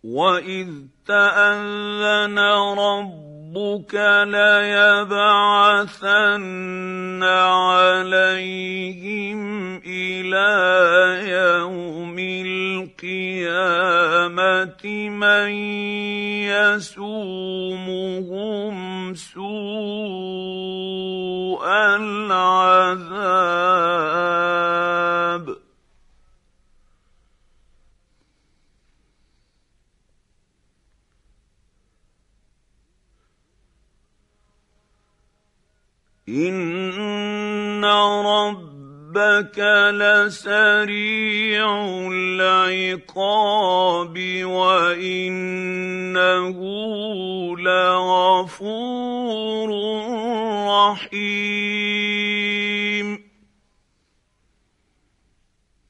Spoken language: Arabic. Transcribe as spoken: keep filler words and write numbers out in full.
وَإِذْ تَأَذَّنَ رَبُّكَ لَيَبْعَثَنَّ عَلَيْهِمْ إِلَىٰ يَوْمِ الْقِيَامَةِ مَن يَسُومُهُمْ سُوءَ الْعَذَابِ إِنَّ رَبَّكَ لَسَرِيعُ الْعِقَابِ وَإِنَّهُ لَغَفُورٌ رَّحِيمٌ